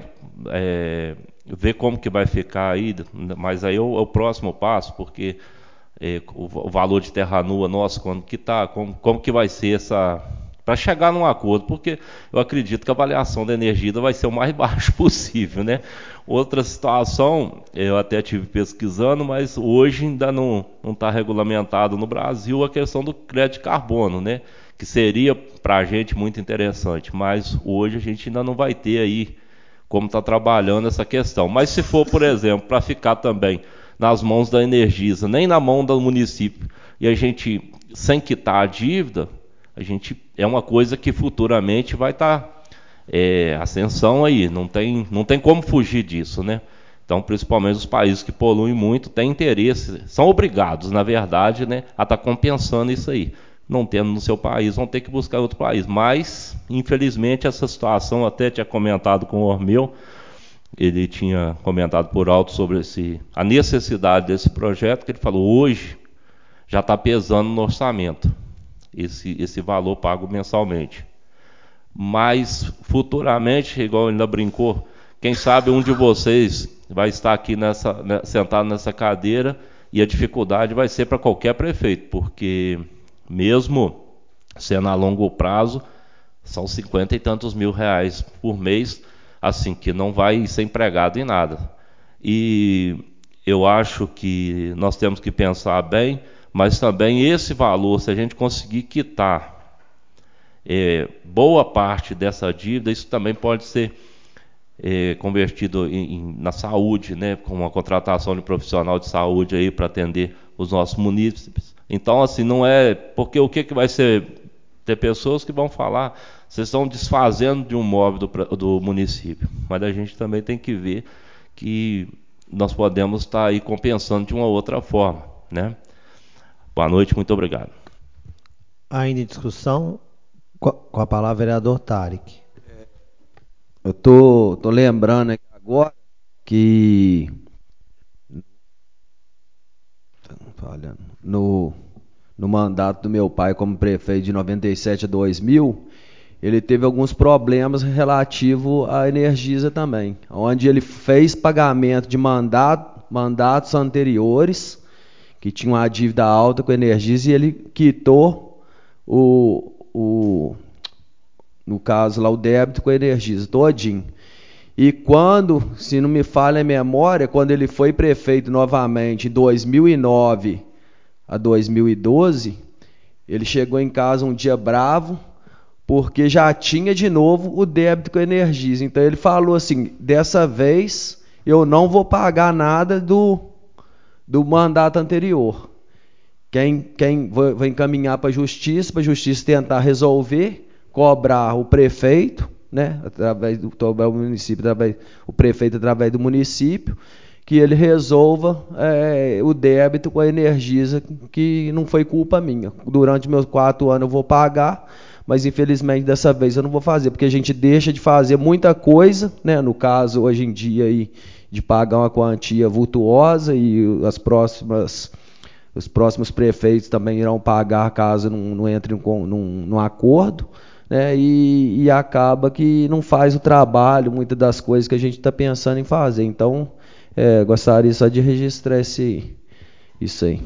é, ver como que vai ficar aí, mas aí é o, é o próximo passo, porque é, o, o valor de terra nua nosso, quando que tá, como, como que vai ser essa, para chegar num acordo, porque eu acredito que a avaliação da energia vai ser o mais baixo possível, né? Outra situação, eu até tive pesquisando, mas hoje ainda não não está regulamentado no Brasil a questão do crédito de carbono, né? Que seria para a gente muito interessante, mas hoje a gente ainda não vai ter aí como está trabalhando essa questão. Mas se for, por exemplo, para ficar também nas mãos da Energisa, nem na mão do município, e a gente, sem quitar a dívida, a gente é uma coisa que futuramente vai estar tá, é, ascensão aí, não tem, não tem como fugir disso, né? Então, principalmente os países que poluem muito têm interesse, são obrigados, na verdade, né, a estar tá compensando isso aí. Não tendo no seu país, vão ter que buscar outro país. Mas, infelizmente, essa situação, até tinha comentado com o Ormeu, ele tinha comentado por alto sobre esse, a necessidade desse projeto, que ele falou, hoje já está pesando no orçamento, esse, esse valor pago mensalmente. Mas, futuramente, igual ele ainda brincou, quem sabe um de vocês vai estar aqui nessa, né, sentado nessa cadeira, e a dificuldade vai ser para qualquer prefeito, porque mesmo sendo a longo prazo, são cinquenta e tantos mil reais por mês, assim, que não vai ser empregado em nada. E eu acho que nós temos que pensar bem, mas também esse valor, se a gente conseguir quitar é, boa parte dessa dívida, isso também pode ser é, convertido em, em, na saúde, né, com uma contratação de profissional de saúde aí para atender os nossos munícipes. Então, assim, não é... Porque o que, que vai ser? Ter pessoas que vão falar, vocês estão desfazendo de um móvel do, do município. Mas a gente também tem que ver que nós podemos estar aí compensando de uma outra forma, né? Boa noite, muito obrigado. Ainda em discussão, com a palavra, vereador Tarek. Eu tô, tô lembrando aqui agora que no, no mandato do meu pai como prefeito de noventa e sete a dois mil, ele teve alguns problemas relativos à Energisa também, onde ele fez pagamento de mandato, mandatos anteriores, que tinham uma dívida alta com a Energisa, e ele quitou o, o no caso lá, o débito com a Energisa, todinho. E quando, se não me falha a memória, quando ele foi prefeito novamente, em dois mil e nove a dois mil e doze, ele chegou em casa um dia bravo, porque já tinha de novo o débito com a Energisa. Então ele falou assim, dessa vez eu não vou pagar nada do, do mandato anterior. Quem, quem vai encaminhar para a justiça, para a justiça tentar resolver, cobrar o prefeito, né, através do, do município, através, o prefeito através do município, que ele resolva é, o débito com a Energisa, que não foi culpa minha. Durante meus quatro anos eu vou pagar, mas infelizmente dessa vez eu não vou fazer, porque a gente deixa de fazer muita coisa, né? No caso, hoje em dia, aí, de pagar uma quantia vultuosa, e as próximas, os próximos prefeitos também irão pagar caso não, não entre num, num, num acordo, né? E, e acaba que não faz o trabalho, muitas das coisas que a gente está pensando em fazer. Então, É, gostaria só de registrar esse, isso aí.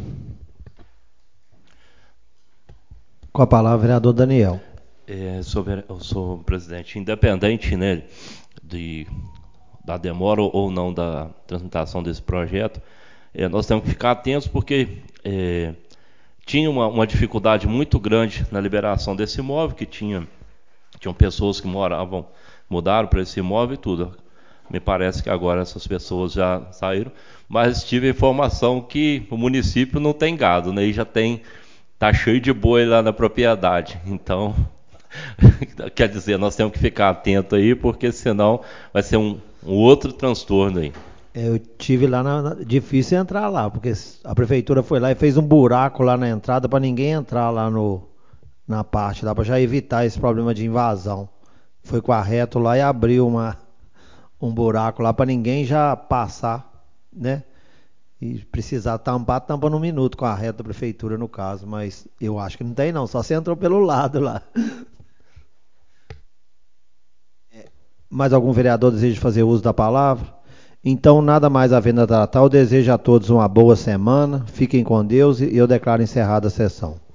Com a palavra, vereador Daniel. É, sou, eu sou presidente independente, né, de, da demora ou não da transmutação desse projeto. É, nós temos que ficar atentos porque é, tinha uma, uma dificuldade muito grande na liberação desse imóvel, que tinha, tinham pessoas que moravam, mudaram para esse imóvel e tudo. Me parece que agora essas pessoas já saíram, mas tive a informação que o município não tem gado, né? E já tem, tá cheio de boi lá na propriedade. Então, quer dizer, nós temos que ficar atento aí, porque senão vai ser um, um outro transtorno aí. Eu tive lá, na, na, difícil entrar lá, porque a prefeitura foi lá e fez um buraco lá na entrada para ninguém entrar lá no, na parte, lá para já evitar esse problema de invasão. Foi com a reto lá e abriu uma um buraco lá para ninguém já passar, né? E precisar tampar, tampa num minuto com a reta da prefeitura, no caso. Mas eu acho que não tem não, só você entrou pelo lado lá. Mais algum vereador deseja fazer uso da palavra? Então, nada mais havendo a tratar, eu desejo a todos uma boa semana, fiquem com Deus e eu declaro encerrada a sessão.